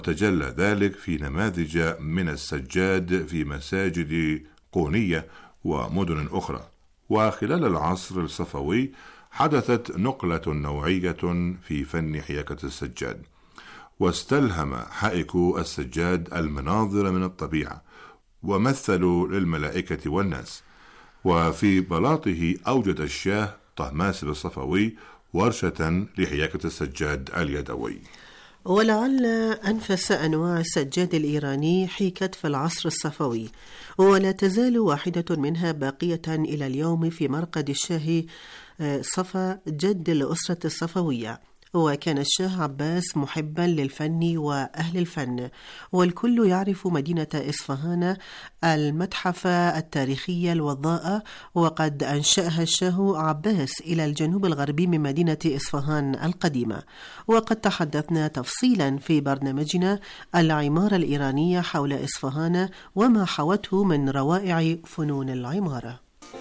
تجلى ذلك في نماذج من السجاد في مساجد قونية ومدن أخرى. وخلال العصر الصفوي حدثت نقلة نوعية في فن حياكة السجاد، واستلهم حائكو السجاد المناظر من الطبيعة ومثلوا للملائكة والناس. وفي بلاطه أوجد الشاه طهماسب الصفوي ورشة لحياكة السجاد اليدوي. ولعل أنفس أنواع السجاد الإيراني حيكت في العصر الصفوي، ولا تزال واحدة منها باقية إلى اليوم في مرقد الشاه صفا جد الأسرة الصفوية. وكان الشاه عباس محبا للفن وأهل الفن، والكل يعرف مدينة إصفهان المتحف التاريخي الوضاء، وقد أنشأها الشاه عباس إلى الجنوب الغربي من مدينة إصفهان القديمة. وقد تحدثنا تفصيلا في برنامجنا العمارة الإيرانية حول إصفهان وما حوته من روائع فنون العمارة.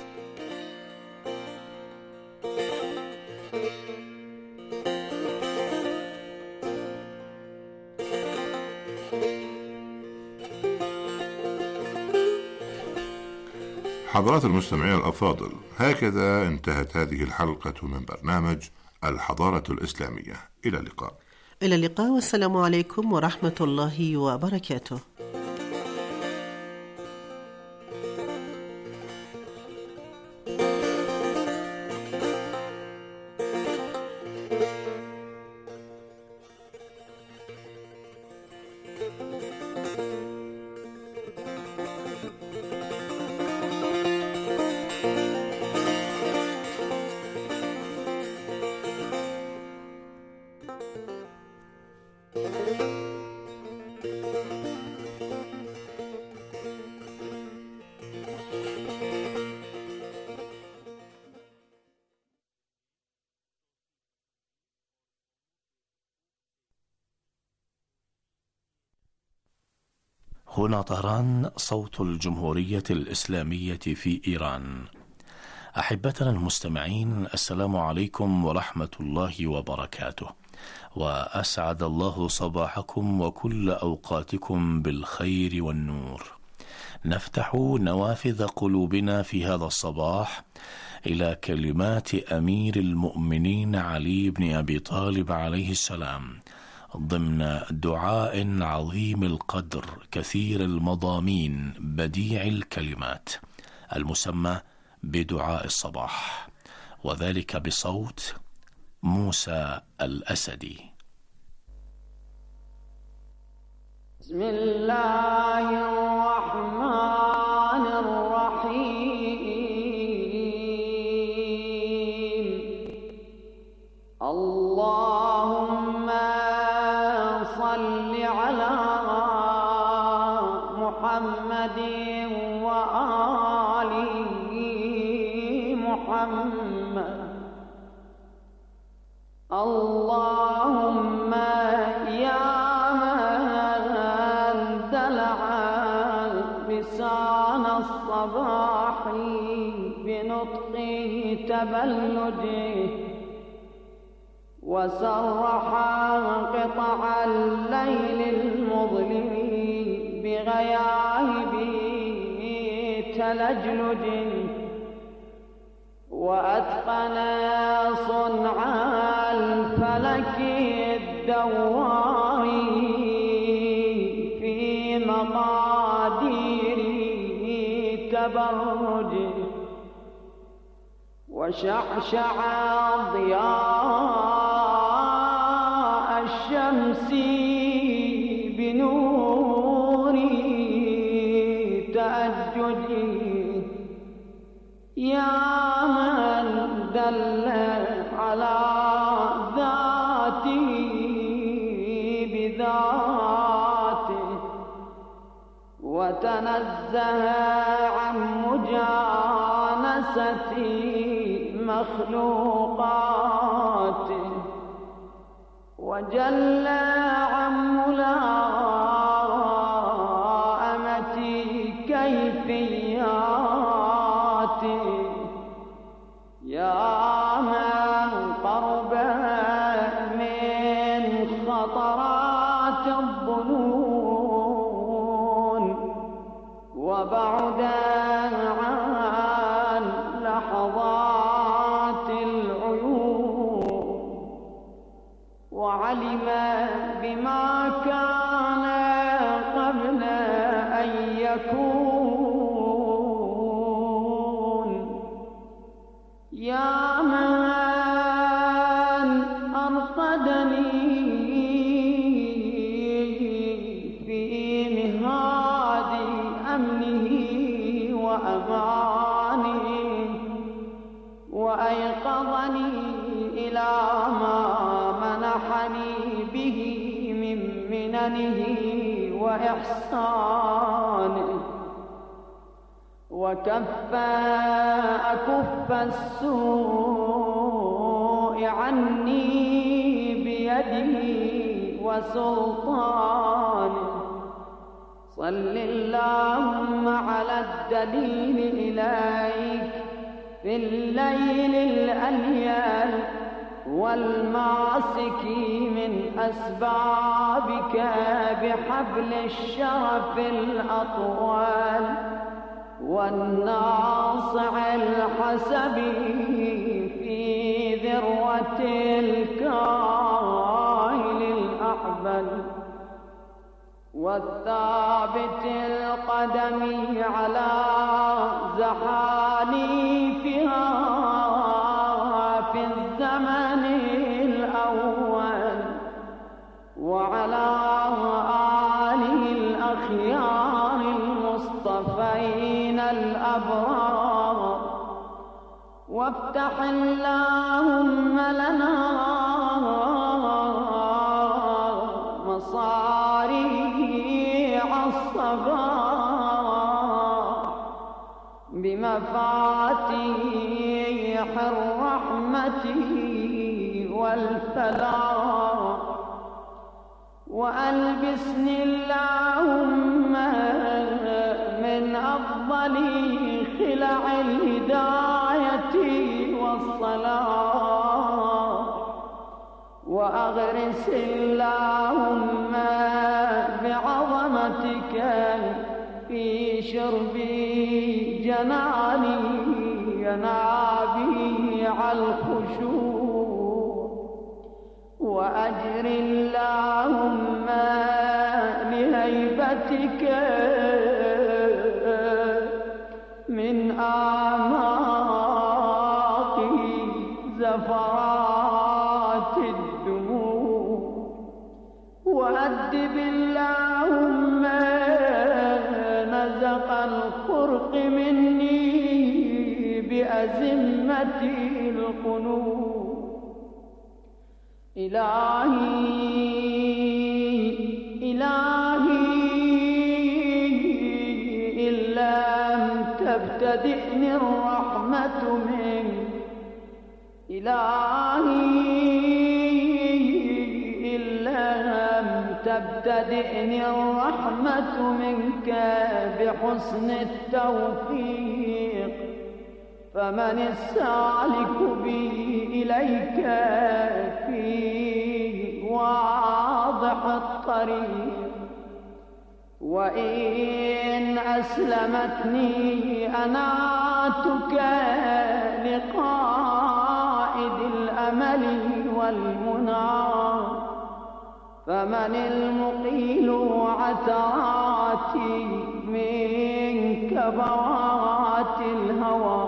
حضرات المستمعين الأفاضل، هكذا انتهت هذه الحلقة من برنامج الحضارة الإسلامية. إلى اللقاء. إلى اللقاء، والسلام عليكم ورحمة الله وبركاته. هنا طهران، صوت الجمهورية الإسلامية في إيران. أحبتنا المستمعين، السلام عليكم ورحمة الله وبركاته، وأسعد الله صباحكم وكل أوقاتكم بالخير والنور. نفتح نوافذ قلوبنا في هذا الصباح إلى كلمات أمير المؤمنين علي بن أبي طالب عليه السلام، ضمن دعاء عظيم القدر كثير المضامين بديع الكلمات، المسمى بدعاء الصباح، وذلك بصوت موسى الأسدي. بسم الله الرحمن الرحيم. اللهم صل على محمد وآل محمد. اللهم يا من دلع لسان الصباح بنطق تبلده، وسرح قطع الليل المظلم بغياهب تلجلج، وأتقن صنع الفلك الدواري في مقادير تبرجه، وشعشع ضياء الشمس بنور تأججه، يا من دل على ذاته بذاته، وتنزه عن مجانسة مخلوقاته، وجل عن ملائمة كيفياته، يا من قرب من خطرات الظنون وبعد عن لحظات العيون، وعلم بما كان قبل أن يكون. يا من أرقدني في مهاد أمنه وأمانه، وأيقظني إلى ما منحني به من مننه وإحسانه، وكف أكف السوء عني بيده وسلطانه. صل اللهم على الدليل إليك في الليل الأليل والماسك من أسبابك بحبل الشرف الأطول، والناصع الحسب في ذروة الكاهل الأحبل، والثابت القدم على زحاليفها في الزمن الأول، وعلى آله الأخيار المصطفين الأبرار. وافتح اللهم لنا مصاريع الصباح بمفاتيح الرحمة والفلاح، وألبسني اللهم من أفضل خلع الهداية والصلاح، وأغرس اللهم بعظمتك في شرب جناني ينابيع الخشوع، وأجر اللهم لهيبتك من أعماق زفرات الدموع، وأدب اللهم نزق الخرق مني بأزمة القلوب. إلهي إن لم تبتدئني الرحمة منك، إلهي إن لم تبتدئني الرحمة منك بحسن التوفيق، فمن السالك بي إليك في واضح الطريق. وإن أسلمتني أناتك لقائد الأمل والمنى، فمن المقيل عثراتي من كبوات الهوى.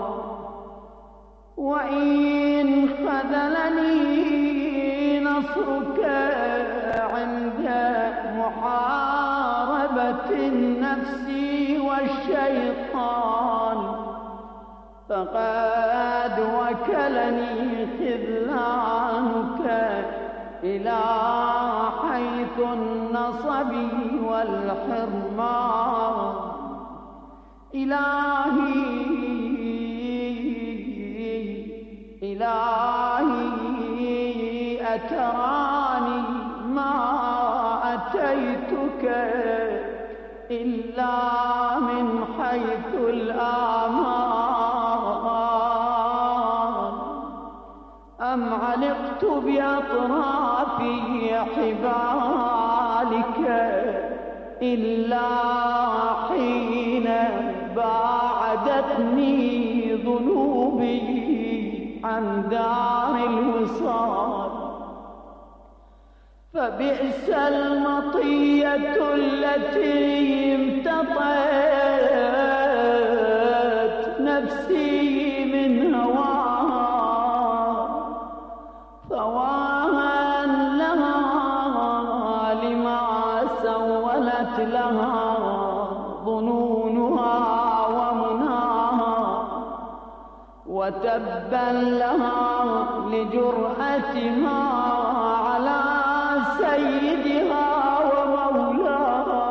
وإن خذلني نصرك عند محاربة النفس والشيطان، فقد وكلني خذلانك إلى حيث النصب والحرمان. إلهي أتراني ما أتيتك إلا من حيث الآمال، أم علقت قرعت بأطراف حبالك إلا حين باعدتني ذنوبي عن دار الوصال. فبئس المطية التي امتطت نفسي من هواها، ثواها لها لما سولت لها ظنونها ومناها، وتبا لها لجرأتها على سيدها ومولاها.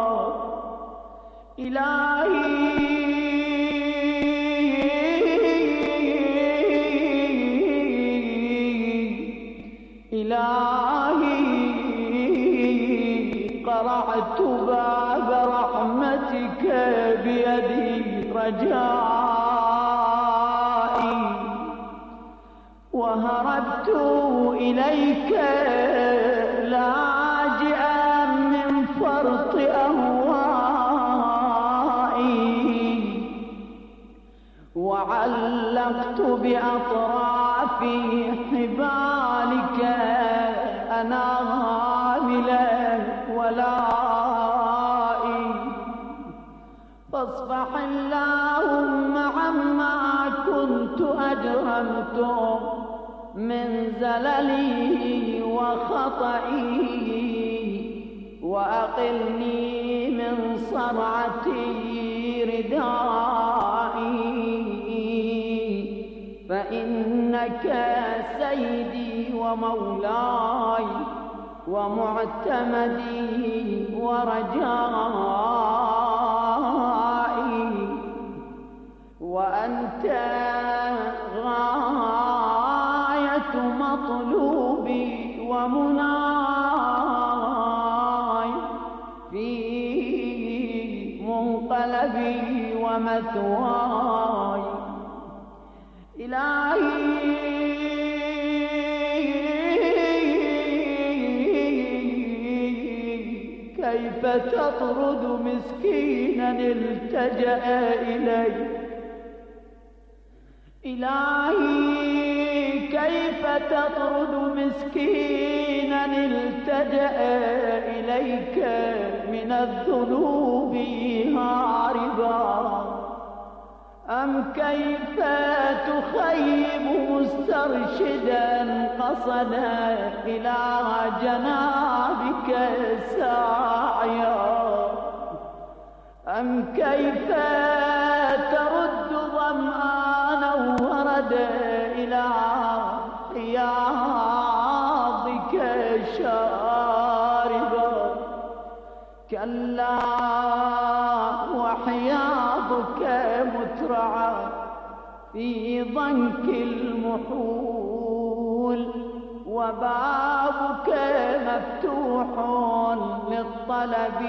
إلهي قرعت باب رحمتك بيدي رجائي، وهربت إليك لاجئا من فرط أهوائي، وعلقت بأطراف حبالك أنامل ولائي. فاصفح اللهم عما كنت أجرمت من زللي وخطئي، وأقلني من صرعتي ردائي، فإنك سيدي ومولاي ومعتمدي ورجائي، وأنت غاية مطلوبي ومناي في منقلبي ومثواي. إلهي كيف تطرد مسكينا التجأ إليك؟ إلهي كيف تطرد مسكينا التجأ إليك من الذنوب هاربا؟ أم كيف تخيب مسترشدا قصدا إلى جنابك ساعيا؟ أم كيف ترد ظمآنا وردا إلى حياضك شاربا؟ كلا وحياضك مترعى في ضنك المحول، وبابك مفتوح للطلب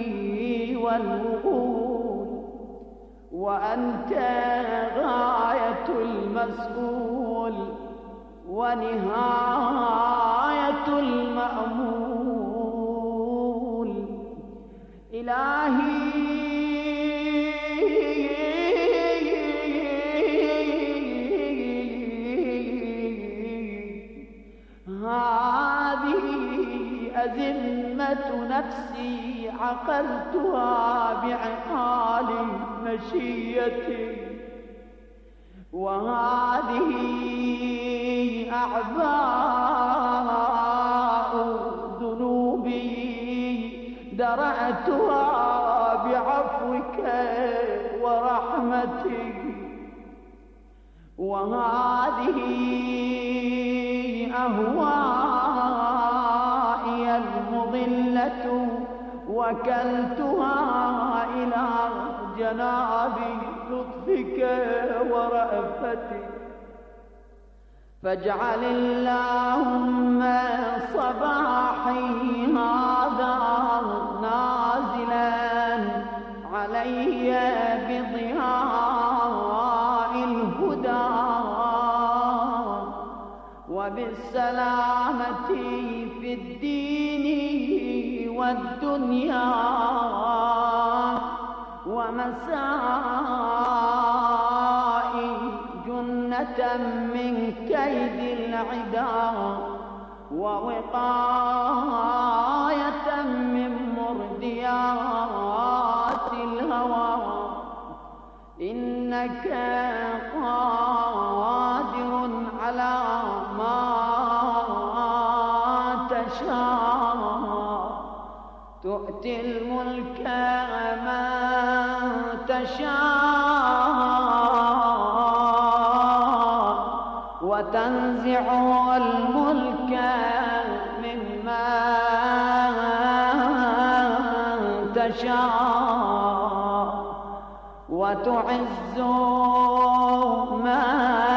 والوصول، وأنت غاية المسؤول ونهاية المأمول. إلهي هذه أزمة نفسي عقلتها بعقال مشيتي، وهذه أعباء ذنوبي درأتها بعفوك ورحمتك، وهذه أهوائي المضلة وكلتها إلى جناب لطفك ورأفتك. فاجعل اللهم صباحي هذا نازلا علي بضياء الهدى، وبالسلامة في الدين والدنيا ومساء جنة من كيد العدا ووقاية من مرديات الهوى إنك قادر على ما تشاء تؤتي الملك من تشاء وتنزع الملك ممن تشاء وتعز من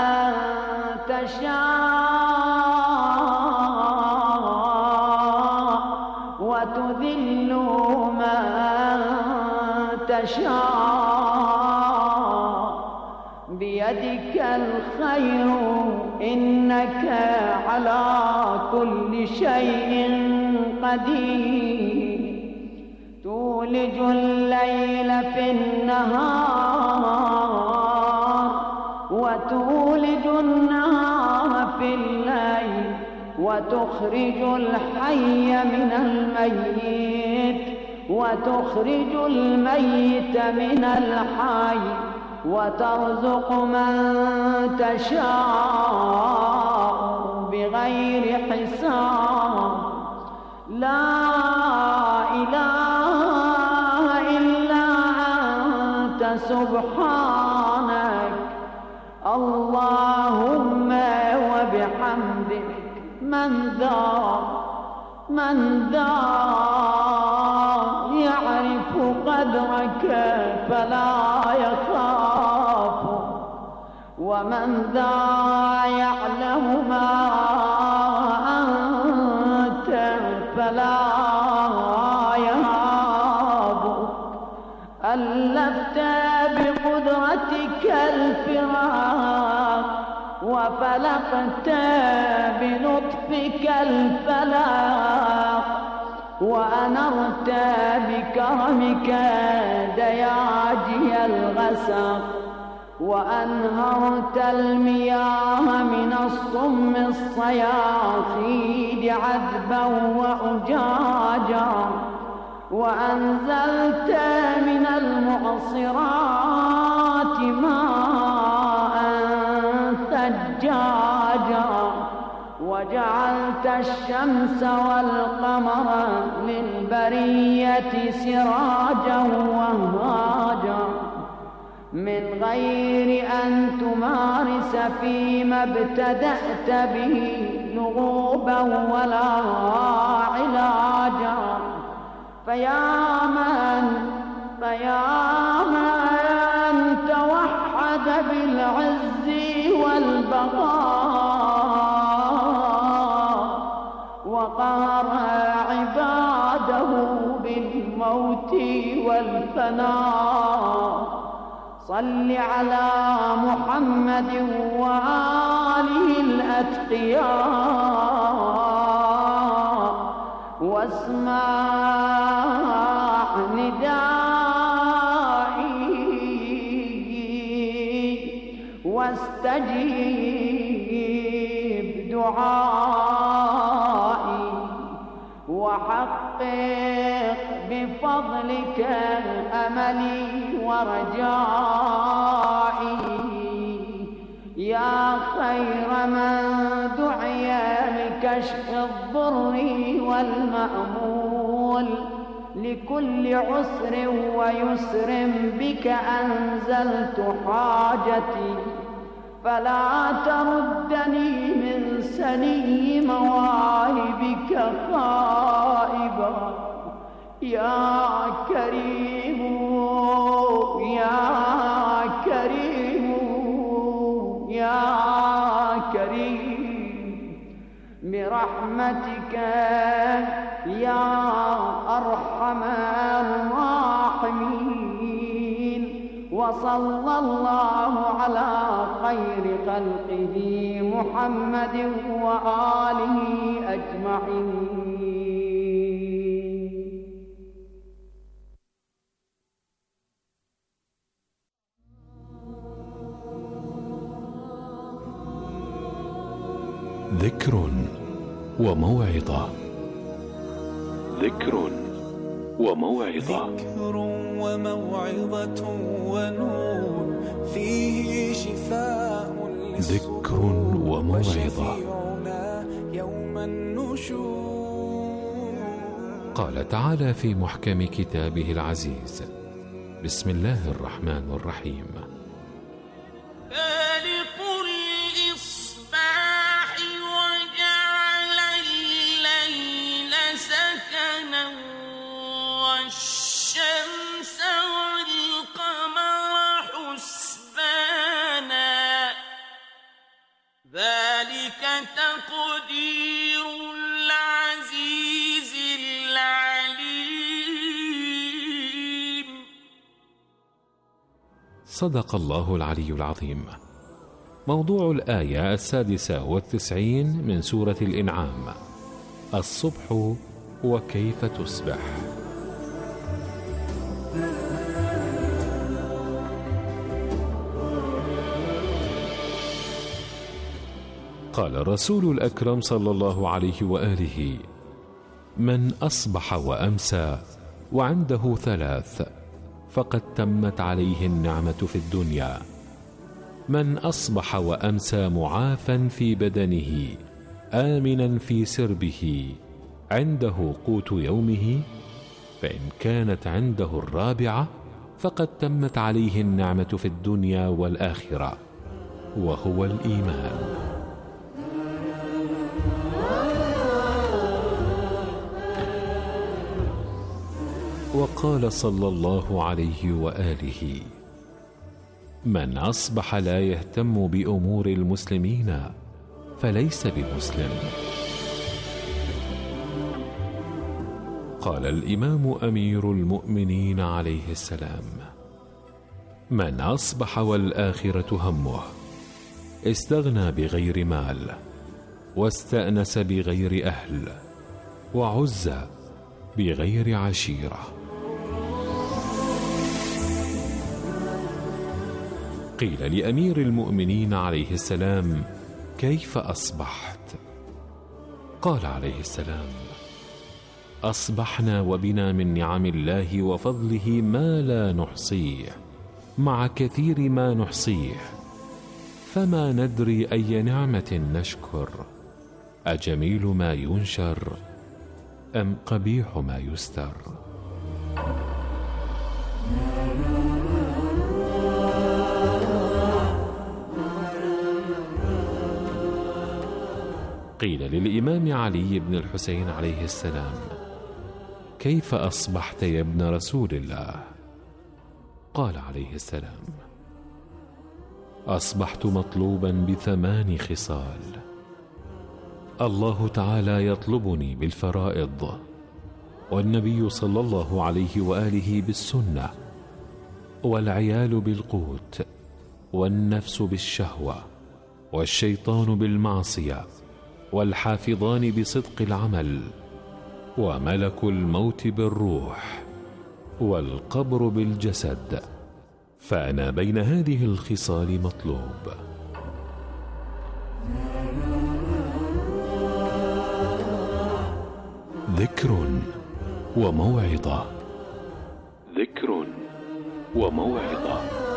تشاء وتذل من تشاء بيدك الخير إنك على كل شيء قدير تولج الليل في النهار وتولج النهار في الليل وتخرج الحي من الميت وتخرج الميت من الحي وترزق من تشاء بغير حساب لا إله إلا أنت سبحانك اللهم وبحمدك من ذا يعرف قدرك فلا يخاف ومن ذا يعلم ما أنت فلا يهاب ألفت بقدرتك الفراق وفلقت بلطفك الفلاق وأنرت بكرمك دياجي الغسق وأنهرت المياه من الصم الصياصيد عذبا وأجاجا وأنزلت من المعصرات ماء ثجاجا وجعلت الشمس والقمر للبرية سراجا وهاجا من غير أن تمارس فيما ابتدأت به لغوبا ولا علاجا فيا من توحد بالعز والبقاء وقهر عباده بالموت والفناء صل على محمد وآله الأتقياء واسمع ندائي واستجيب دعائي وحقق بفضلك أملي ورجائي يا خير من دعي لكشف الضر والمأمول لكل عسر ويسر بك أنزلت حاجتي فلا تردني من سني مواهبك خائبا يا كريم يا كريم يا كريم برحمتك يا أرحم الراحمين وصلى الله على خير خلقه محمد وآله أجمعين. ذكر وموعظة. ذكر وموعظة. ذكر وموعظة ونور فيه شفاء ذكر وموعظة. يوم النشور. قال تعالى في محكم كتابه العزيز: بسم الله الرحمن الرحيم: والشمس والقمر حسبانا ذلك تقدير العزيز العليم. صدق الله العلي العظيم. موضوع الآية 96 من سورة الإنعام: الصبح وكيف تصبح. قال الرسول الأكرم صلى الله عليه وآله: من أصبح وأمسى وعنده 3 فقد تمت عليه النعمة في الدنيا: من أصبح وأمسى معافا في بدنه آمنا في سربه عنده قوت يومه، فإن كانت عنده 4 فقد تمت عليه النعمة في الدنيا والآخرة، وهو الإيمان. وقال صلى الله عليه وآله: من أصبح لا يهتم بأمور المسلمين فليس بمسلم. قال الإمام أمير المؤمنين عليه السلام: من أصبح والآخرة همه استغنى بغير مال، واستأنس بغير أهل، وعز بغير عشيرة. قيل لأمير المؤمنين عليه السلام: كيف أصبحت؟ قال عليه السلام: أصبحنا وبنا من نعم الله وفضله ما لا نحصيه، مع كثير ما نحصيه، فما ندري أي نعمة نشكر، أجميل ما ينشر أم قبيح ما يستر. قيل للإمام علي بن الحسين عليه السلام: كيف أصبحت يا ابن رسول الله؟ قال عليه السلام: أصبحت مطلوبا ب8 خصال. الله تعالى يطلبني بالفرائض، والنبي صلى الله عليه وآله بالسنة، والعيال بالقوت، والنفس بالشهوة، والشيطان بالمعصية، والحافظان بصدق العمل، وملك الموت بالروح، والقبر بالجسد، فأنا بين هذه الخصال مطلوب. ذكر وموعظة. ذكر وموعظة.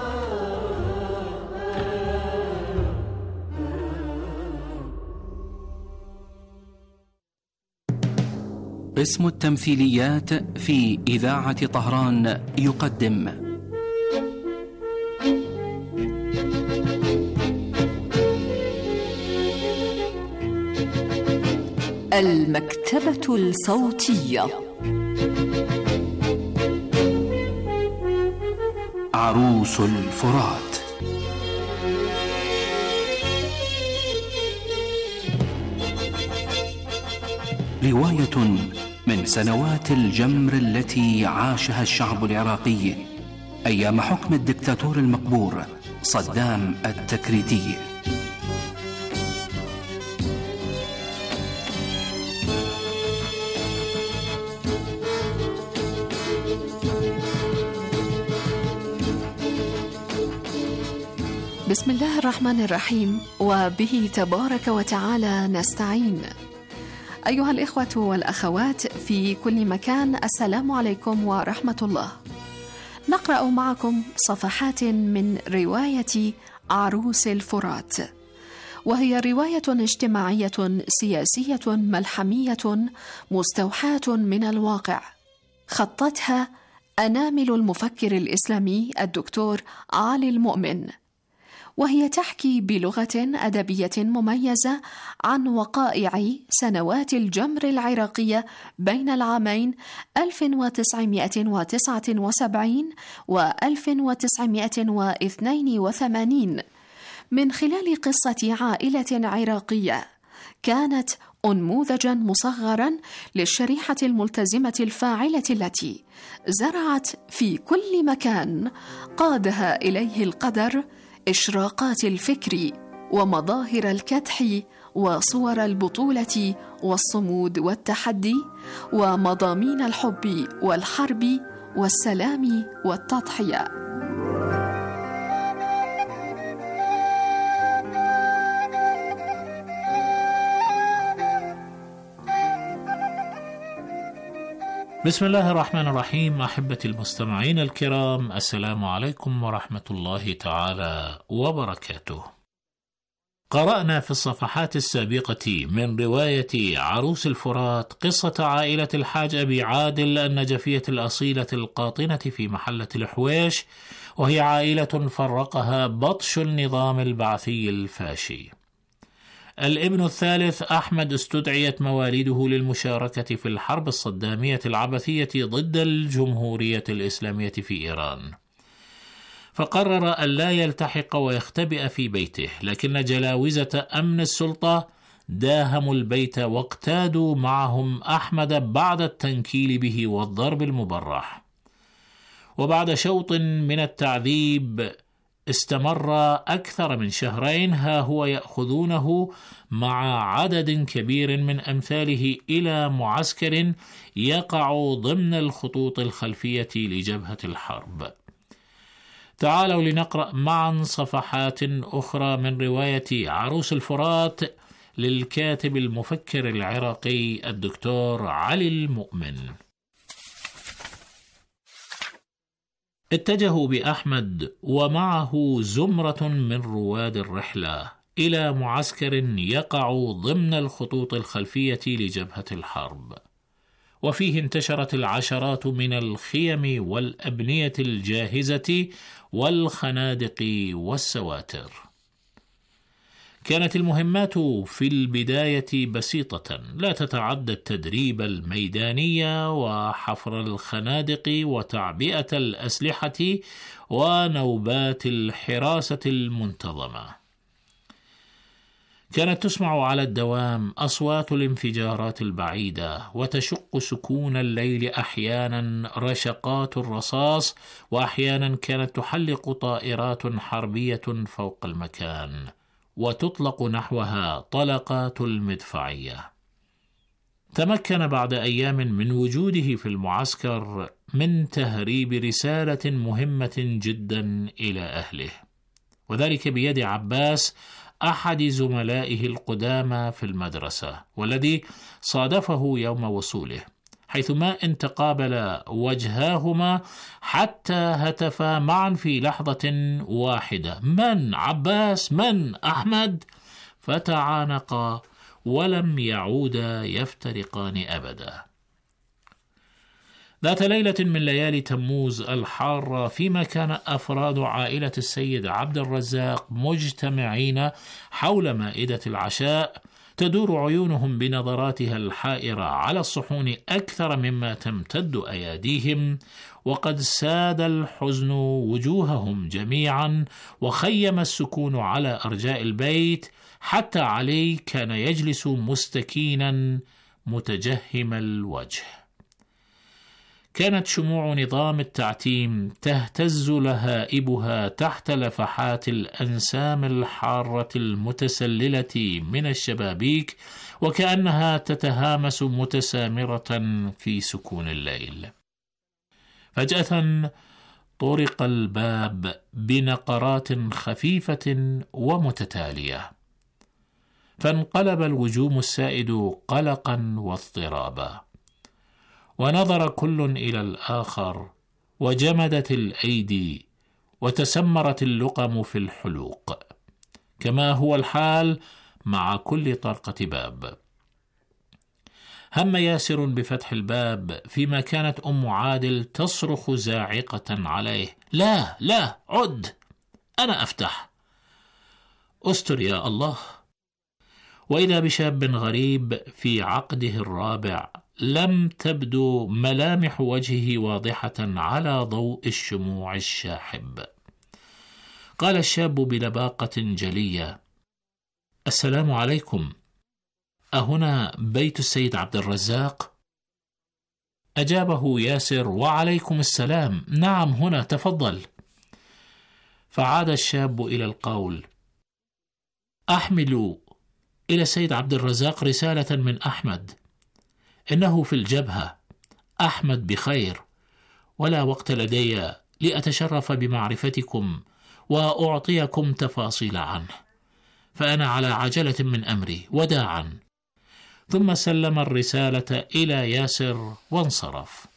اسم التمثيليات في إذاعة طهران يقدم المكتبة الصوتية. عروس الفرات. رواية من سنوات الجمر التي عاشها الشعب العراقي أيام حكم الدكتاتور المقبور صدام التكريتي. بسم الله الرحمن الرحيم، وبه تبارك وتعالى نستعين. أيها الإخوة والأخوات في كل مكان، السلام عليكم ورحمة الله. نقرأ معكم صفحات من رواية عروس الفرات، وهي رواية اجتماعية سياسية ملحمية مستوحاة من الواقع، خطتها أنامل المفكر الإسلامي الدكتور علي المؤمن، وهي تحكي بلغة أدبية مميزة عن وقائع سنوات الجمر العراقية بين العامين 1979 و 1982 من خلال قصة عائلة عراقية كانت أنموذجا مصغرا للشريحة الملتزمة الفاعلة التي زرعت في كل مكان قادها إليه القدر إشراقات الفكر ومظاهر الكدح وصور البطولة والصمود والتحدي ومضامين الحب والحرب والسلام والتضحية. بسم الله الرحمن الرحيم. أحبتي المستمعين الكرام، السلام عليكم ورحمة الله تعالى وبركاته. قرأنا في الصفحات السابقة من رواية عروس الفرات قصة عائلة الحاج أبي عادل النجفية الأصيلة القاطنة في محلة الحويش، وهي عائلة فرقها بطش النظام البعثي الفاشي. الابن الثالث أحمد استدعيت مواليده للمشاركة في الحرب الصدامية العبثية ضد الجمهورية الإسلامية في إيران، فقرر أن لا يلتحق ويختبئ في بيته، لكن جلاوزة أمن السلطة داهموا البيت واقتادوا معهم أحمد بعد التنكيل به والضرب المبرح. وبعد شوط من التعذيب استمر أكثر من شهرين، ها هو يأخذونه مع عدد كبير من أمثاله إلى معسكر يقع ضمن الخطوط الخلفية لجبهة الحرب. تعالوا لنقرأ معا صفحات أخرى من رواية عروس الفرات للكاتب المفكر العراقي الدكتور علي المؤمن. اتجهوا بأحمد ومعه زمرة من رواد الرحلة إلى معسكر يقع ضمن الخطوط الخلفية لجبهة الحرب، وفيه انتشرت العشرات من الخيم والأبنية الجاهزة والخنادق والسواتر. كانت المهمات في البداية بسيطة، لا تتعدى التدريب الميداني وحفر الخنادق وتعبئة الأسلحة ونوبات الحراسة المنتظمة. كانت تسمع على الدوام أصوات الانفجارات البعيدة، وتشق سكون الليل أحيانا رشقات الرصاص، وأحيانا كانت تحلق طائرات حربية فوق المكان وتطلق نحوها طلقات المدفعية. تمكن بعد أيام من وجوده في المعسكر من تهريب رسالة مهمة جدا إلى أهله، وذلك بيد عباس أحد زملائه القدامى في المدرسة، والذي صادفه يوم وصوله، حيثما إن تقابل وجهاهما حتى هتفا معا في لحظة واحدة: من عباس؟ من أحمد؟ فتعانقا ولم يعودا يفترقان أبدا. ذات ليلة من ليالي تموز الحارة، فيما كان أفراد عائلة السيد عبد الرزاق مجتمعين حول مائدة العشاء، تدور عيونهم بنظراتها الحائرة على الصحون أكثر مما تمتد أياديهم، وقد ساد الحزن وجوههم جميعا، وخيم السكون على أرجاء البيت، حتى علي كان يجلس مستكينا متجهم الوجه. كانت شموع نظام التعتيم تهتز لهائبها تحت لفحات الأنسام الحارة المتسللة من الشبابيك، وكأنها تتهامس متسامرة في سكون الليل. فجأة طرق الباب بنقرات خفيفة ومتتالية، فانقلب الوجوم السائد قلقا واضطرابا، ونظر كل إلى الآخر، وجمدت الأيدي وتسمرت اللقم في الحلوق، كما هو الحال مع كل طرقة باب. هم ياسر بفتح الباب، فيما كانت أم عادل تصرخ زاعقة عليه: لا لا، عد، أنا أفتح، أستر يا الله. وإذا بشاب غريب في عقده الرابع، لم تبدو ملامح وجهه واضحة على ضوء الشموع الشاحب. قال الشاب بلباقة جلية: السلام عليكم، أهنا بيت السيد عبد الرزاق؟ أجابه ياسر: وعليكم السلام، نعم هنا، تفضل. فعاد الشاب إلى القول: أحمل إلى السيد عبد الرزاق رسالة من أحمد، إنه في الجبهة، أحمد بخير، ولا وقت لدي لأتشرف بمعرفتكم وأعطيكم تفاصيل عنه، فأنا على عجلة من أمري، وداعا. ثم سلم الرسالة إلى ياسر وانصرف.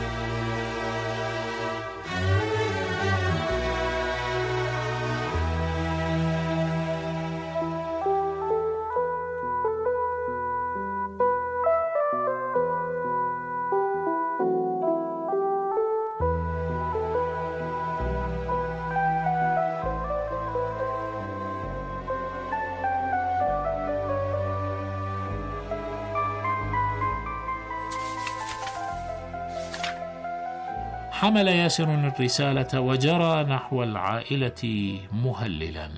حمل ياسر الرسالة وجرى نحو العائلة مهللا.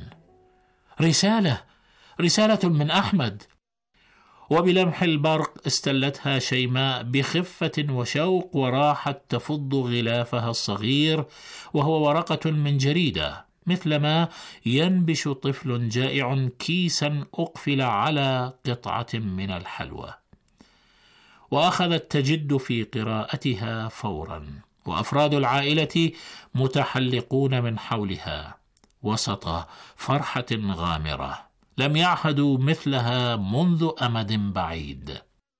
رسالة من أحمد. وبلمح البرق استلتها شيماء بخفة وشوق، وراحت تفض غلافها الصغير، وهو ورقة من جريدة، مثلما ينبش طفل جائع كيسا أقفل على قطعة من الحلوى. وأخذت تجد في قراءتها فورا، وأفراد العائلة متحلقون من حولها وسط فرحة غامرة لم يعهدوا مثلها منذ أمد بعيد.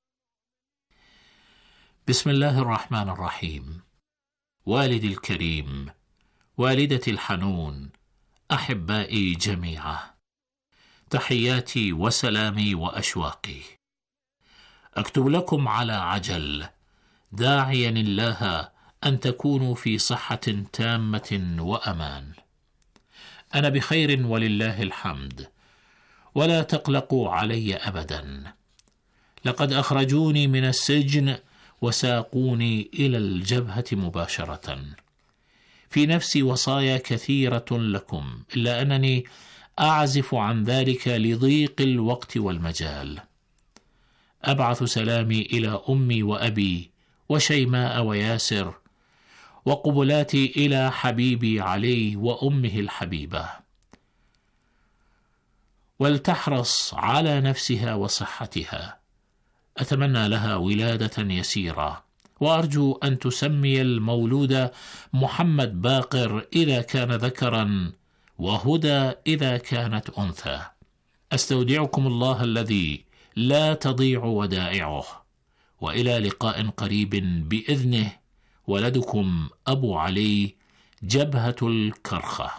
بسم الله الرحمن الرحيم. والدي الكريم، والدتي الحنون، أحبائي جميعا، تحياتي وسلامي وأشواقي. أكتب لكم على عجل، داعيا الله أن تكونوا في صحة تامة وأمان. أنا بخير ولله الحمد، ولا تقلقوا علي أبدا. لقد أخرجوني من السجن وساقوني إلى الجبهة مباشرة. في نفسي وصايا كثيرة لكم، إلا أنني أعزف عن ذلك لضيق الوقت والمجال. أبعث سلامي إلى أمي وأبي وشيماء وياسر، وقبلاتي إلى حبيبي علي وأمه الحبيبة، ولتحرص على نفسها وصحتها. أتمنى لها ولادة يسيرة، وأرجو أن تسمي المولود محمد باقر إذا كان ذكرا، وهدى إذا كانت أنثى. أستودعكم الله الذي لا تضيع ودائعه، وإلى لقاء قريب بإذنه. ولدكم أبو علي، جبهة الكرخة.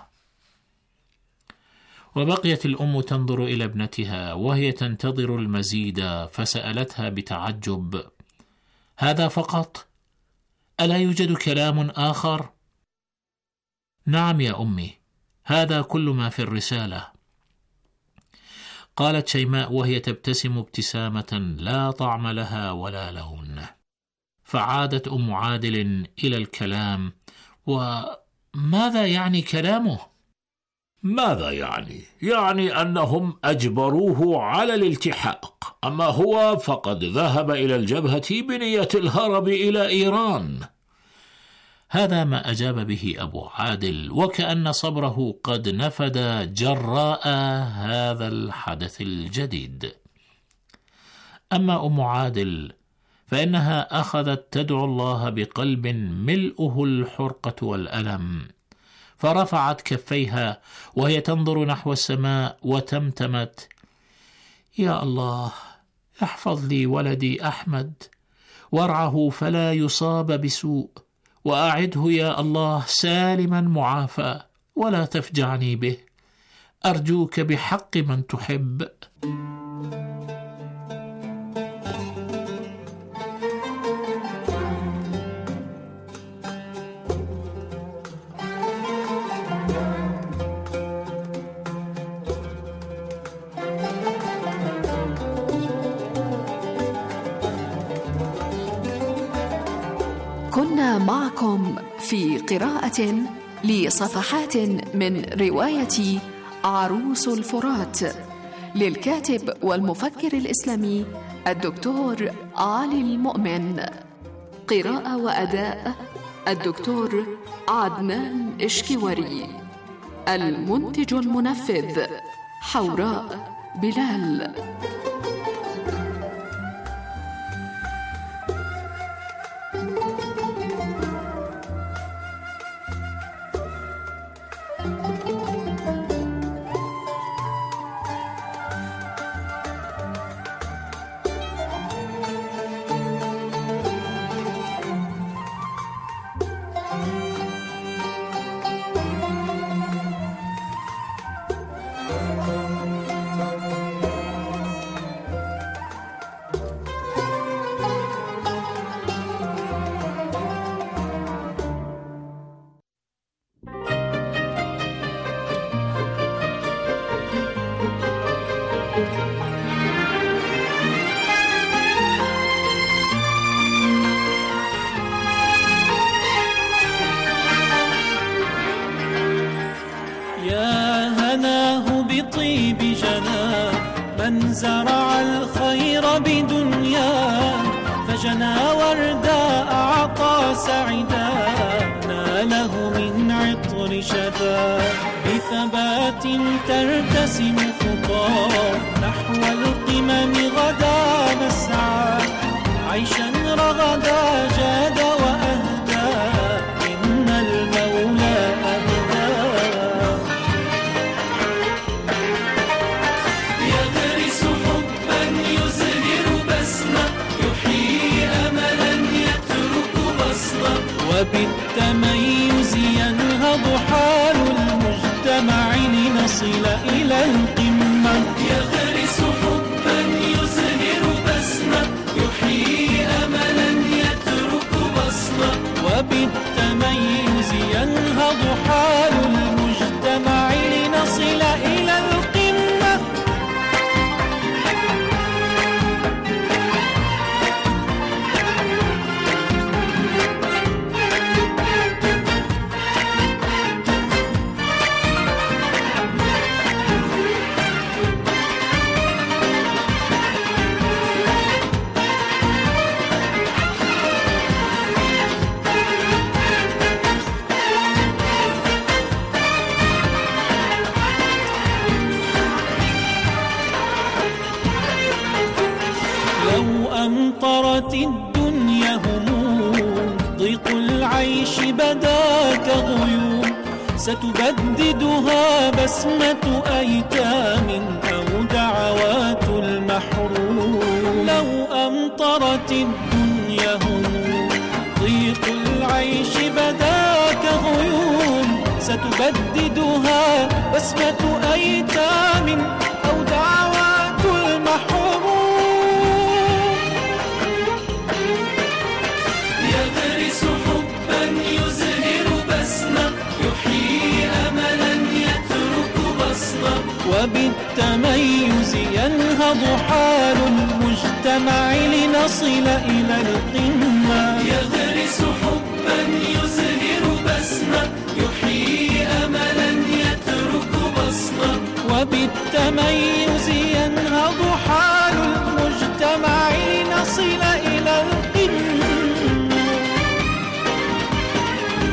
وبقيت الأم تنظر إلى ابنتها وهي تنتظر المزيد، فسألتها بتعجب: هذا فقط؟ ألا يوجد كلام آخر؟ نعم يا أمي، هذا كل ما في الرسالة. قالت شيماء وهي تبتسم ابتسامة لا طعم لها ولا لون. فعادت أم عادل إلى الكلام: وماذا يعني كلامه؟ ماذا يعني؟ يعني أنهم أجبروه على الالتحاق، أما هو فقد ذهب إلى الجبهة بنية الهرب إلى إيران. هذا ما أجاب به أبو عادل، وكأن صبره قد نفد جراء هذا الحدث الجديد. أما أم عادل فإنها أخذت تدعو الله بقلب ملؤه الحرقة والألم، فرفعت كفيها وهي تنظر نحو السماء وتمتمت: يا الله، احفظ لي ولدي أحمد، وارعه فلا يصاب بسوء، وأعده يا الله سالما معافى، ولا تفجعني به، أرجوك بحق من تحب. كنا معكم في قراءة لصفحات من رواية عروس الفرات للكاتب والمفكر الإسلامي الدكتور علي المؤمن. قراءة وأداء الدكتور عدنان إشكيوري. المنتج المنفذ حوراء بلال. بطيب جناه من زرع الخير بدنياه، فجنى وردا أعطى سعدا ناله من عطر شذا. بثبات ترتسم خطاه نحو القمم غدا نسعى، عيشا رغدا جاد وأهدى إن المولى أهدى. يغرس حبا يزهر بسمة، يحيي أملا يترك بصمة، وبالتميز ينهض حال المجتمع لنصل إلى القمة. يغرس حبا يزهر بسمة، يحيي أملا يترك بصمة، وبالتميز ينهض حال المجتمع لنصل إلى القمة. أمطرت الدنيا هموم، ضيق العيش بدا كغيوم، ستبددها بسمة أيتام أو دعوات المحروم. لو أمطرت الدنيا هموم، ضيق العيش بدا كغيوم، ستبددها بسمة أيتام أو دعوات المحروم. يغرس حبا يزهر بسمة، يحيي أملا يترك بصمة، وبالتميز ينهض حال المجتمع لنصل إلى القمة. يغرس حبا يزهر بسمة، يحيي أملا يترك بصمة، وبالتميز ينهض حال المجتمع لنصل إلى القمة.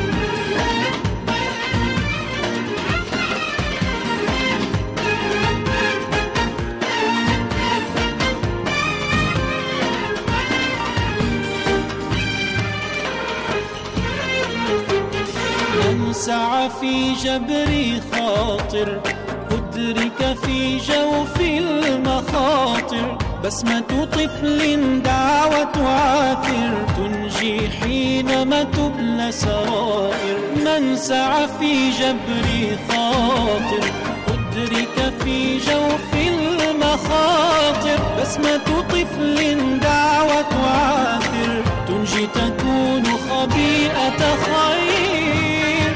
من سعى في جبر خاطر أدرك في جوف المخاطر بسمة طفل دعوة عاثر تنجي حينما تبلى سرائر. من سعى في جبر خاطر أدرك في جوف المخاطر بسمة طفل دعوة عاثر تنجي تكون خبيئة خير.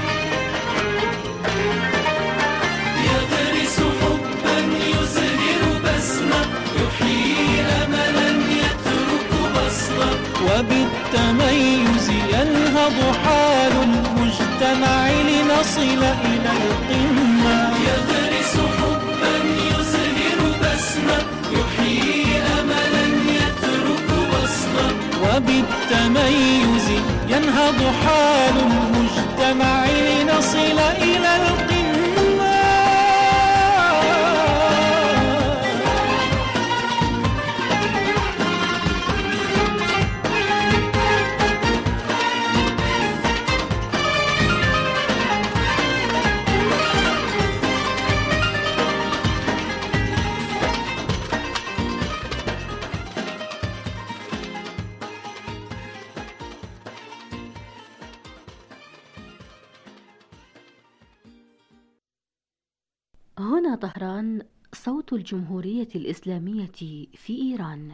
يغرس حبا يزهر بسمة يحيي أملا يترك بصمة وبالتميز ينهض حال المجتمع لنصل إلى القمة. يغرس حبا يزهر بسمة يحيي أملا يترك بصمة وبالتميز ينهض حال المجتمع لنصل إلى القمة. هنا طهران، صوت الجمهورية الإسلامية في إيران.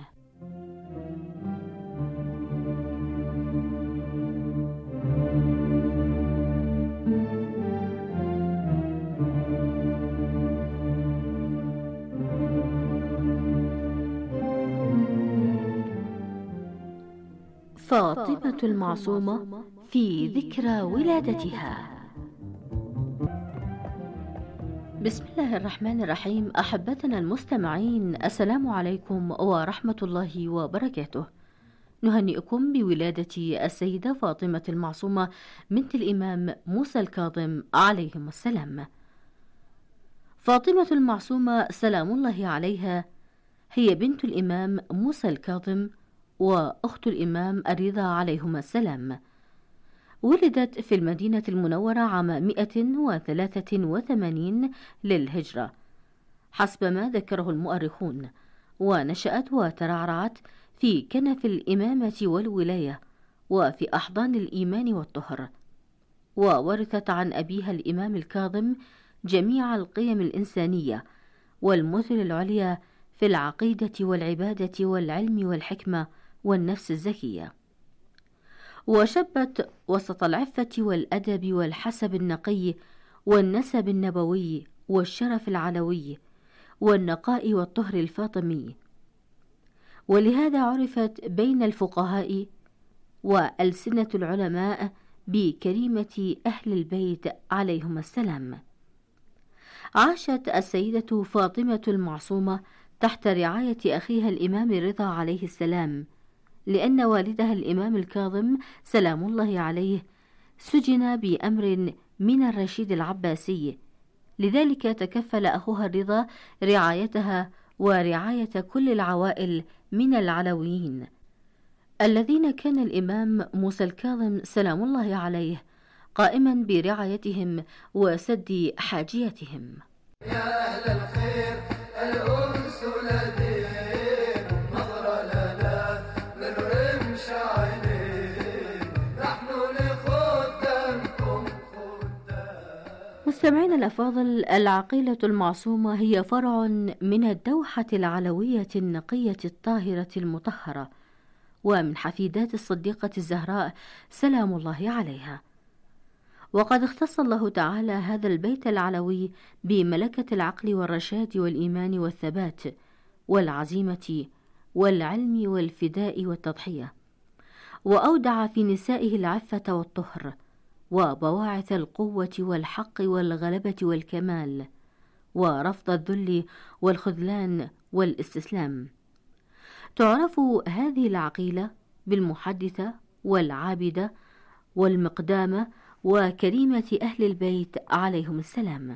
فاطمة المعصومة في ذكرى ولادتها. بسم الله الرحمن الرحيم. أحبتنا المستمعين، السلام عليكم ورحمة الله وبركاته. نهنئكم بولادة السيدة فاطمة المعصومة بنت الإمام موسى الكاظم عليهم السلام. فاطمة المعصومة سلام الله عليها هي بنت الإمام موسى الكاظم وأخت الإمام الرضا عليهما السلام. ولدت في المدينة المنورة عام 183 للهجرة حسب ما ذكره المؤرخون، ونشأت وترعرعت في كنف الإمامة والولاية وفي أحضان الإيمان والطهر، وورثت عن أبيها الإمام الكاظم جميع القيم الإنسانية والمثل العليا في العقيدة والعبادة والعلم والحكمة والنفس الزكية. وشبت وسط العفة والأدب والحسب النقي والنسب النبوي والشرف العلوي والنقاء والطهر الفاطمي، ولهذا عرفت بين الفقهاء وألسنة العلماء بكريمة أهل البيت عليهم السلام. عاشت السيدة فاطمة المعصومة تحت رعاية أخيها الإمام الرضا عليه السلام، لأن والدها الإمام الكاظم سلام الله عليه سجن بأمر من الرشيد العباسي، لذلك تكفل أخوها الرضا رعايتها ورعاية كل العوائل من العلويين الذين كان الإمام موسى الكاظم سلام الله عليه قائما برعايتهم وسد حاجيتهم. يا أهل الخير الأنس لديه نظرة لنا من رمش عينيه نحن لخدامكم خدام. مستمعين الأفاضل، العقيلة المعصومة هي فرع من الدوحة العلوية النقية الطاهرة المطهرة، ومن حفيدات الصديقة الزهراء سلام الله عليها. وقد اختص الله تعالى هذا البيت العلوي بملكة العقل والرشاد والإيمان والثبات والعزيمة والعلم والفداء والتضحية، وأودع في نسائه العفة والطهر وبواعث القوة والحق والغلبة والكمال ورفض الذل والخذلان والاستسلام. تعرف هذه العقيلة بالمحدثة والعابدة والمقدامة وكريمة أهل البيت عليهم السلام.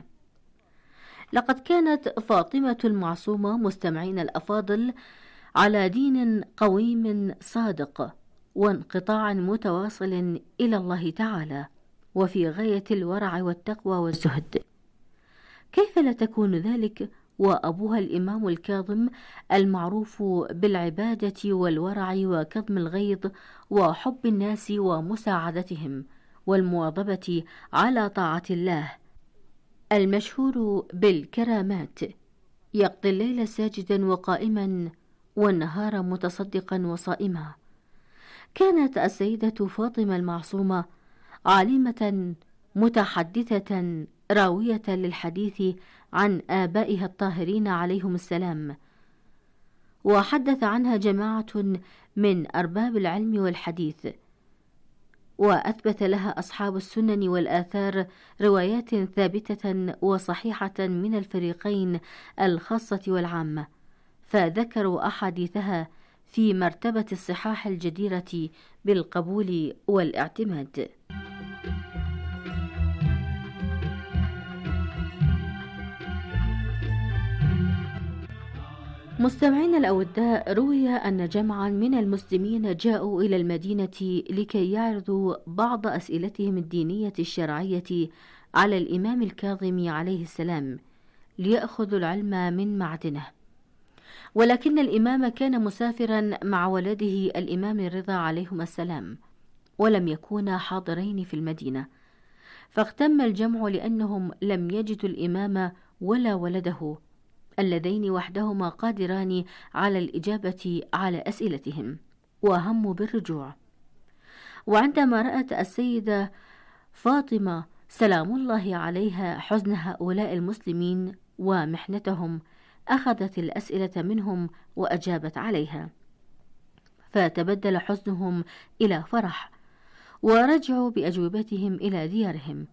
لقد كانت فاطمة المعصومة مستمعين الأفاضل على دين قويم صادق وانقطاع متواصل إلى الله تعالى، وفي غاية الورع والتقوى والزهد. كيف لا تكون ذلك وأبوها الإمام الكاظم المعروف بالعبادة والورع وكظم الغيظ وحب الناس ومساعدتهم والمواظبة على طاعة الله، المشهور بالكرامات، يقضي الليل ساجدا وقائما والنهار متصدقا وصائما. كانت السيدة فاطمة المعصومة عالمة متحدثة راوية للحديث عن آبائها الطاهرين عليهم السلام، وحدث عنها جماعة من أرباب العلم والحديث، وأثبت لها أصحاب السنن والآثار روايات ثابتة وصحيحة من الفريقين الخاصة والعامة، فذكروا أحاديثها في مرتبة الصحاح الجديرة بالقبول والاعتماد. مستمعين الأوداء، روي أن جمعا من المسلمين جاءوا إلى المدينة لكي يعرضوا بعض أسئلتهم الدينية الشرعية على الإمام الكاظم عليه السلام ليأخذوا العلم من معدنه، ولكن الإمام كان مسافرا مع ولده الإمام الرضا عليهما السلام، ولم يكونا حاضرين في المدينة، فاغتم الجمع لأنهم لم يجدوا الإمام ولا ولده اللذين وحدهما قادران على الإجابة على أسئلتهم، وهموا بالرجوع. وعندما رأت السيدة فاطمة سلام الله عليها حزن هؤلاء المسلمين ومحنتهم، أخذت الأسئلة منهم وأجابت عليها، فتبدل حزنهم إلى فرح، ورجعوا بأجوبتهم إلى ديارهم.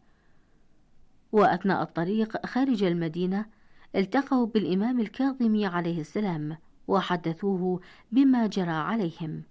وأثناء الطريق خارج المدينة التقوا بالإمام الكاظم عليه السلام وحدثوه بما جرى عليهم.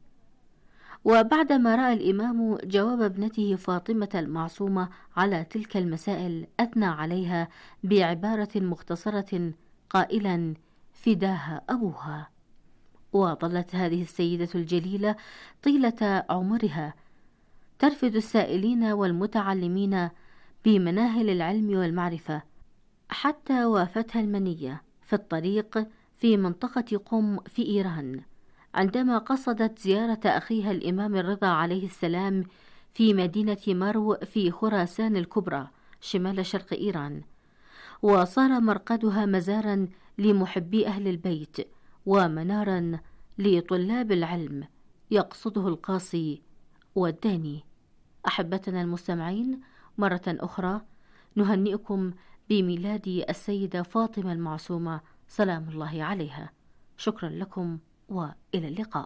وبعدما رأى الإمام جواب ابنته فاطمة المعصومة على تلك المسائل، أثنى عليها بعبارة مختصرة قائلا: فداها أبوها. وظلت هذه السيدة الجليلة طيلة عمرها ترفد السائلين والمتعلمين بمناهل العلم والمعرفة، حتى وافتها المنية في الطريق في منطقة قم في إيران، عندما قصدت زيارة أخيها الإمام الرضا عليه السلام في مدينة مرو في خراسان الكبرى شمال شرق إيران، وصار مرقدها مزارا لمحبي أهل البيت ومنارا لطلاب العلم يقصده القاصي والداني. أحبتنا المستمعين، مرة أخرى نهنئكم بميلاد السيدة فاطمة المعصومة سلام الله عليها. شكرا لكم وإلى اللقاء.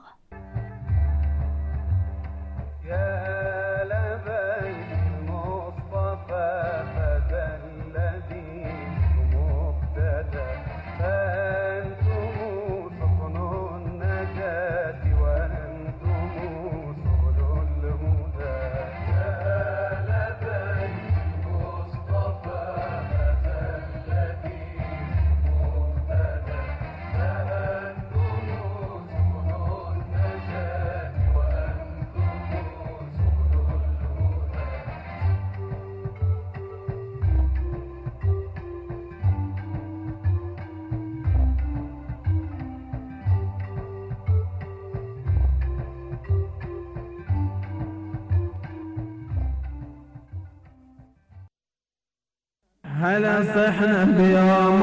يا لبيك المصطفى هذا الذي مبتدى، أنتم صفن النجاة وأنتم سبل الهدى. يا لبيك المصطفى هذا الذي مبتدى، أنتم سبل النجاة وأنتم سبل الهدى. هلا صحنا بيوم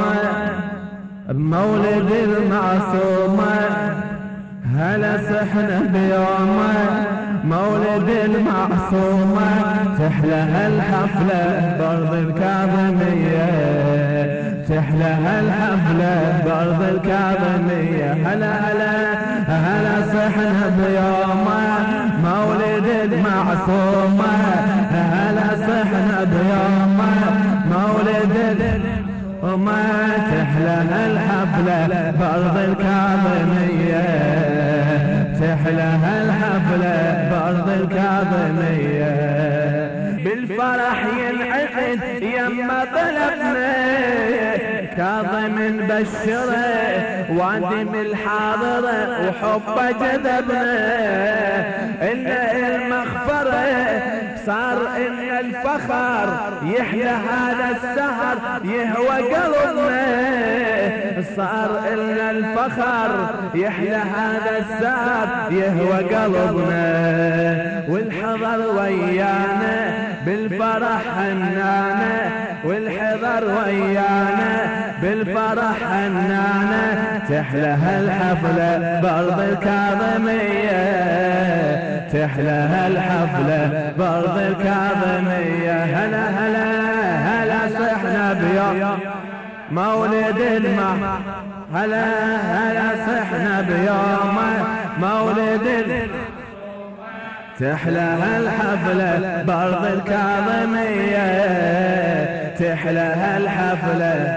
مولد المعصومة، هلا صحنا بيوم مولد المعصومة، تحلى الحفلة بأرض الكاظمية، تحلى الحفلة بأرض الكاظمية. هلا هلا هلا صحنا بيوم مولد المعصومة، هلا صحنا بيوم مولد وما تحلى الحفلة بأرض الكاظمية، تحلى الحفلة بأرض الكاظمية. بالفرح ينعقد يما طلبنا، كاظم بشره وعدم الحاضرة وحبه جذبنا، إن المغفرة صار إن الفخر يحلى هذا السهر يهوى قلبنا، صار إن الفخر يحلى هذا السهر يهوى قلبنا، والحضر ويانا بالفرح حنانا، والحضر ويانا بالفرح حنانا، تحلى هالحفلة برض الكاظمية، تحلى هالحفلة برض الكاظمية. هلا هلا هلا صحنا بيوم مولد المح، هلا هلا صحنا بيوم مولد، تحلى هالحفلة برض الكاظمية، تحلى هالحفلة.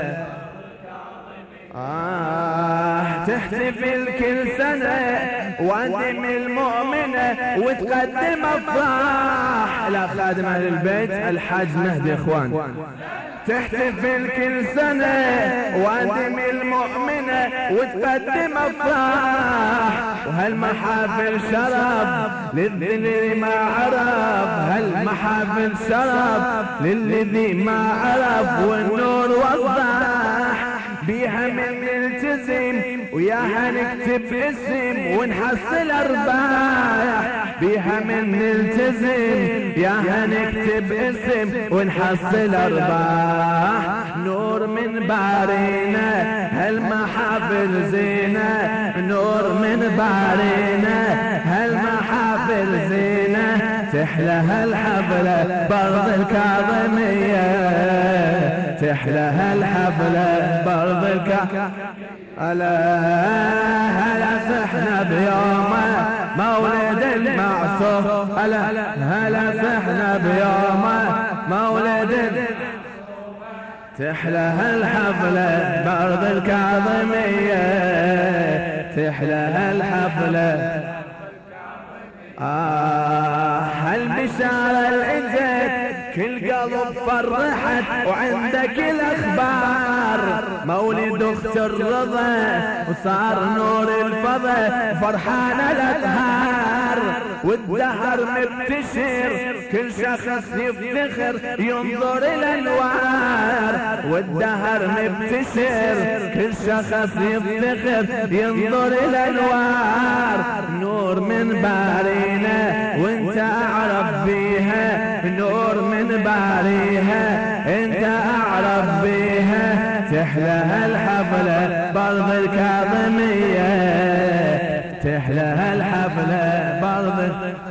تحتفل كل سنة وانتم المؤمنة وتقدم افراح لخادم اهل البيت الحاج مهدي اخوان. تحتفل كل سنة وانتم المؤمنة وتقدم افراح، وهالمحافل شرف للذي ما عرف، هالمحافل شرف للذي ما عرف، والنور وضح بيها من نلتزم وياها نكتب اسم ونحصل ارباح، بيها من نلتزم ياها نكتب اسم ونحصل ارباح، نور من بارينا هالمحافل زينة، نور من بارينا هالمحافل زينة، تحلى هالحفلة برض الكاظمية، تحلى هالحفلة برض الكاظمية. هلا هلا صحنا بيوم مولد المعصوم، هلا هلا صحنا بيوم مولد، تحلى هالحفلة برض الكاظمية، تحلى هالحفلة. هالبشارة العجت كل قلب فرحت وعندك الاخبار، مولد اخت الرضا وصار نور الفضا فرحانة الاطهار، والدهر مبتشر كل شخص يفتخر ينظر الانوار، والدهر مبتشر كل شخص يفتخر ينظر الانوار، نور من بارينا وانت اعرف بيها، نور من باريها انت اعرف بيها، تحلى هالحفلة برض الكاظمية، تحلى هالحفلة برض.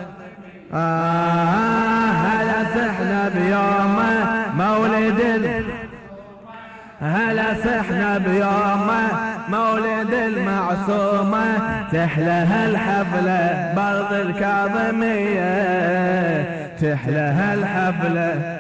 هلا صحنا بيوم مولد، هلا صحنا بيوم مولد المعصومة، تحلى هالحفلة برض الكاظمية، تحلى هالحفلة.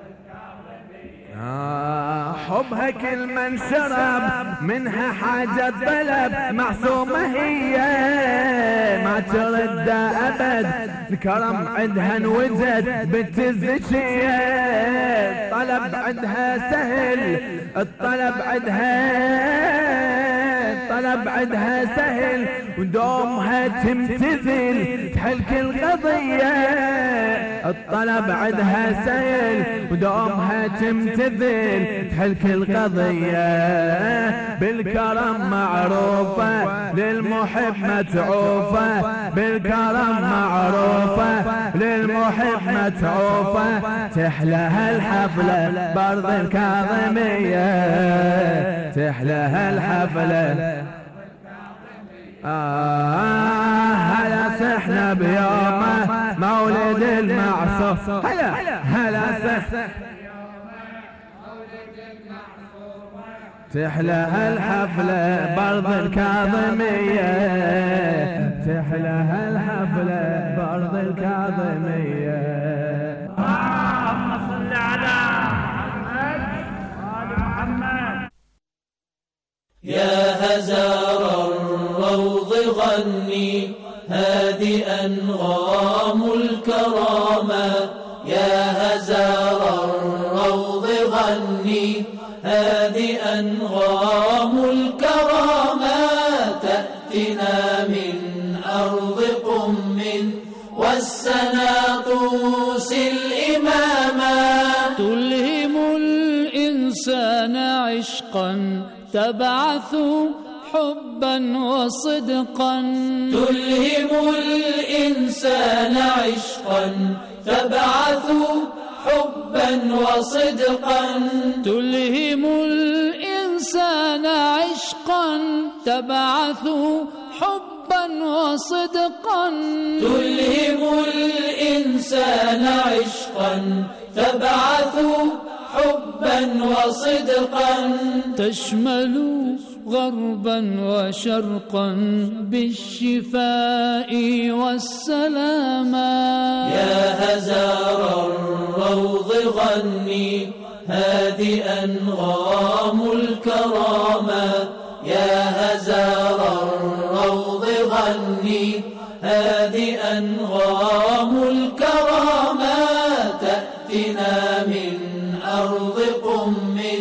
حبها كل من شرب منها حاجة طلب، معصومة هي ما ترد أبد، الكرم عندها انوجد بتزكية، طلب عندها سهل الطلب عندها سهل، ودومها تمتثل تحل كل قضية، الطلب عندها سهل ودومها تمتثل تحل كل قضية، بالكرم معروفة للمحب متعوفة، بالكرم معروفة للمحب متعوفة، تحلى هالحفلة برض الكاظمية، تحلى هالحفلة. هلا صحنا بيوم مولد المعصوم، هلا هلا صحنا تحلى هالحفلة برض الكاظمية، تحلى هالحفلة برض الكاظمية. اللهم صل على محمد وآل محمد. يا هزار الروض غني هذه أنغام الكرامة، يا هزار الروض غني هذه أنغام الكرامة، تأتنا من أرض قم والسناطوس الإماما تلهم الإنسان عشقا تبعث حبا وصدقا تلهم الإنسان عشقا تبعث حبا وصدقا تلهم الإنسان عشقا تبعث حبا وصدقا تلهم الإنسان عشقا تبعث حبا وصدقا تشمل غربا وشرقا بالشفاء والسلاما يا هزار الروض غني هذه أنغام الكرامة يا هزار الروض غني هذه أنغام الكرامة تأتنا من أرض قم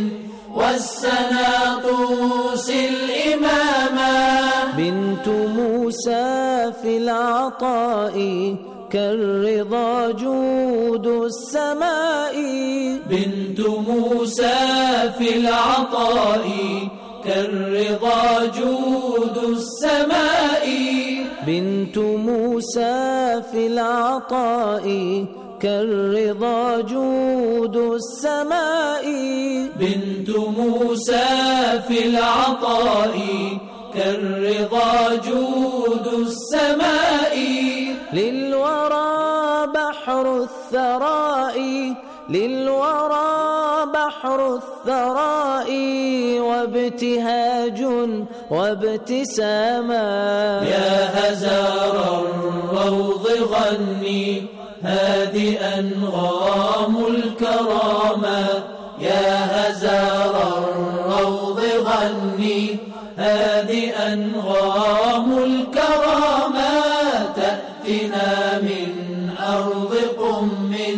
والسناطوس الإماما بنت موسى في العطاء كالرضا جود السماء بنت موسى في العطاء كالرضا جود السماء بنت موسى في العطاء كالرضا جود السماء بنت موسى في العطاء كالرضا جود السماء للورى بحر الثراء للورى بحر الثراء وابتهاج وابتساما يا هزار الروض غني هذه أنغام الكرامة يا هزار الروض غني هذه أنغام الكرامة تأتنا من أرض قم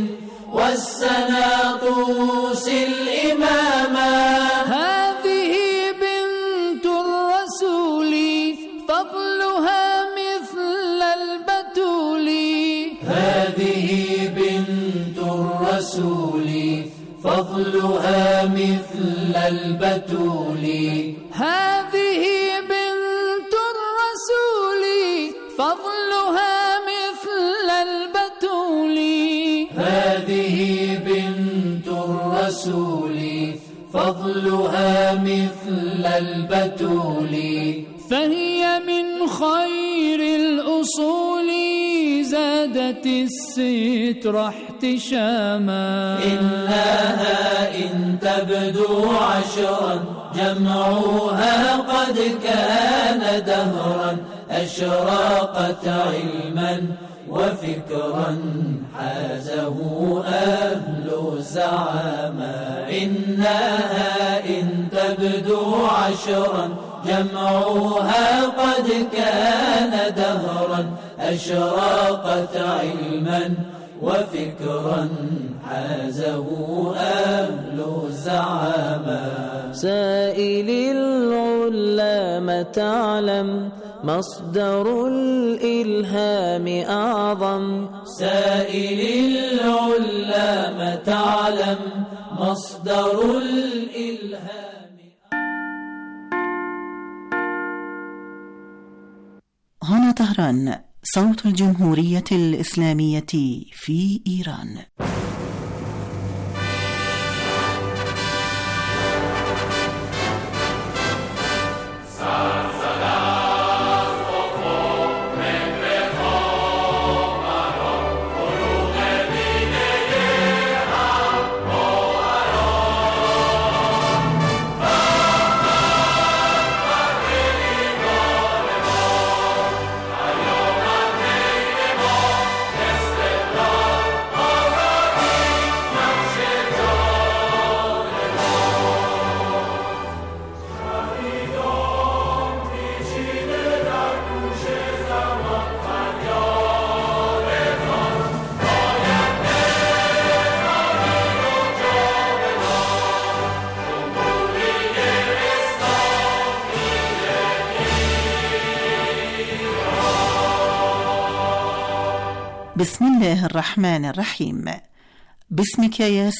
والسناطوس الإماما هذه بنت الرسول فضلها مثل البتول هذه بنت الرسول فضلها مثل البتول هذه بنت الرسول فضلها مثل البتول هذه بنت الرسول فضلها مثل البتول فهي من خير الأصول زادت الستر احتشاما إنها إن تبدو عشرا جمعوها قد كان دهرا أشراقت علما وفكرا حازه أهل زعاما إنها إن تبدو عشرا جمعوها قد كان دهرا أشراقت علما وفكرا حازه أهل زعاما سائل العلام تعلم مصدر الإلهام أعظم سائل العلام تعلم مصدر الإلهام هنا طهران صوت الجمهورية الإسلامية في إيران. بسم الله الرحمن الرحيم. باسمك يا